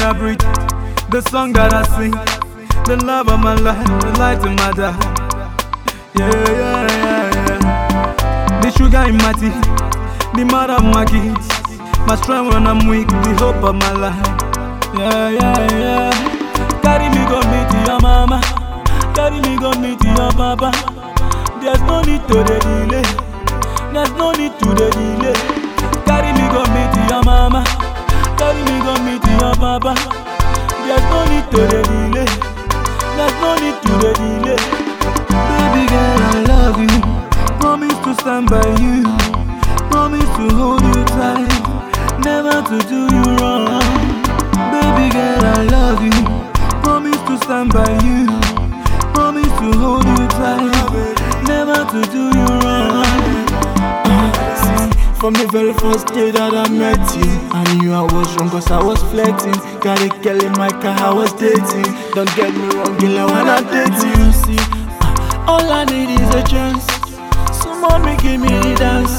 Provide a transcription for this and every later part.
I breathe, the song that I sing, the love of my life, the light in my dark. Yeah. The sugar in my tea, the mother of my kids, my strength when I'm weak, the hope of my life. Yeah. Carry me go meet your mama, carry me go meet your papa. There's no need to the delay, there's no need to the delay. Carry me go meet your mama, carry me go meet your papa. There's no need to the delay, there's no need to the delay. Baby girl, I love you, promise to stand by you, promise to hold you tight, never to do you wrong. Baby girl, I love you, promise to stand by you, promise to hold you tight, never to do you wrong. From the very first day that I met you, I knew I was wrong cause I was flirting. Got a girl in my car, I was dating. Don't get me wrong, girl, I wanna date you. See, all I need is a chance. So mommy, give me the dance.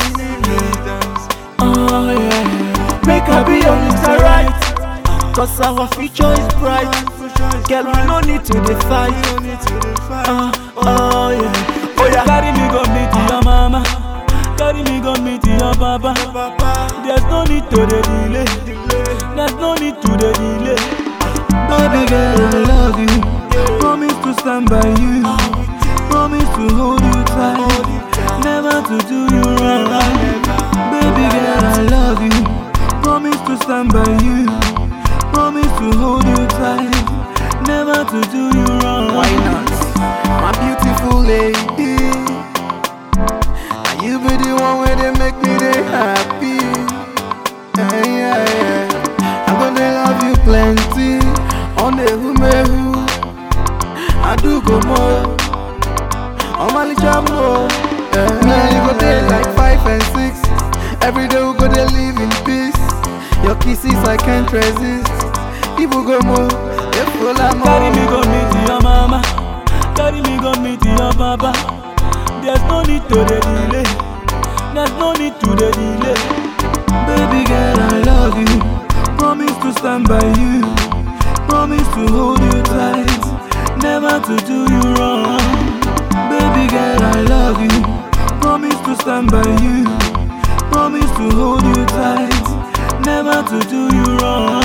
Oh yeah, make her be honest, alright. Cause our future is bright. Girl, we no need to fight. Oh yeah. Carry me go meet your mama, carry me go meet your papa. There's no need to the delay, there's no need to the delay. Baby girl, I love you, promise to stand by you, promise to hold you tight, never to do you wrong. Baby girl, I love you, promise to stand by you, promise to hold you tight, never to do you wrong. Why not? My beautiful lady, you be the one where they make me they happy. Yeah. I'm gonna love you plenty. On the who I do go more. On my little more. Me and you go there like 5 and 6. Every day we go there live in peace. Your kisses I can't resist. People go more. They full of more. Carry me go meet your mama, carry me go meet your papa. There's no need to the delay, there's no need to the delay. Baby girl, I love you, promise to stand by you, promise to hold you tight, never to do you wrong. Baby girl, I love you, promise to stand by you, promise to hold you tight, never to do you wrong.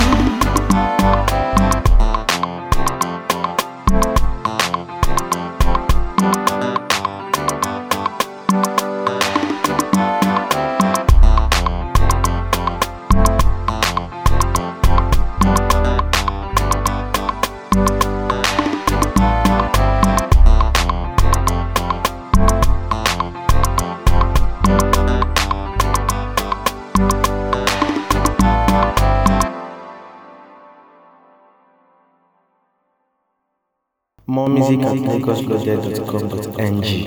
More music at lagosloaded.com.ng.